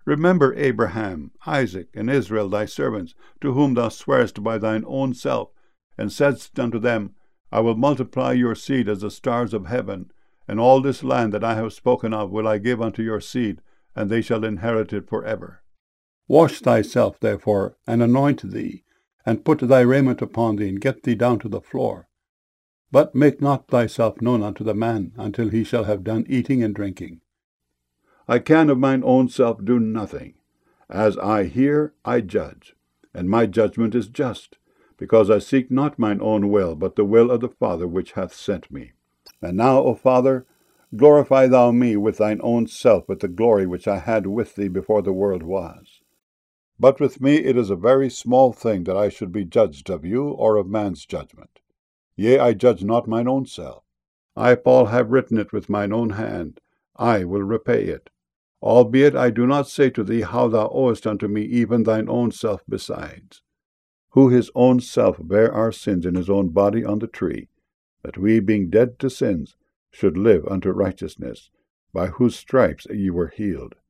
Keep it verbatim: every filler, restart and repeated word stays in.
Remember Abraham, Isaac, and Israel thy servants, to whom thou swarest by thine own self, and saidst unto them, I will multiply your seed as the stars of heaven, and all this land that I have spoken of will I give unto your seed, and they shall inherit it for ever. Wash thyself, therefore, and anoint thee, and put thy raiment upon thee, and get thee down to the floor. But make not thyself known unto the man, until he shall have done eating and drinking. I can of mine own self do nothing. As I hear, I judge, and my judgment is just, because I seek not mine own will, but the will of the Father which hath sent me. And now, O Father, glorify thou me with thine own self, with the glory which I had with thee before the world was. But with me it is a very small thing that I should be judged of you, or of man's judgment. Yea, I judge not mine own self. I, Paul, have written it with mine own hand. I will repay it. Albeit I do not say to thee how thou owest unto me even thine own self besides, who his own self bare our sins in his own body on the tree, that we, being dead to sins, should live unto righteousness, by whose stripes ye were healed.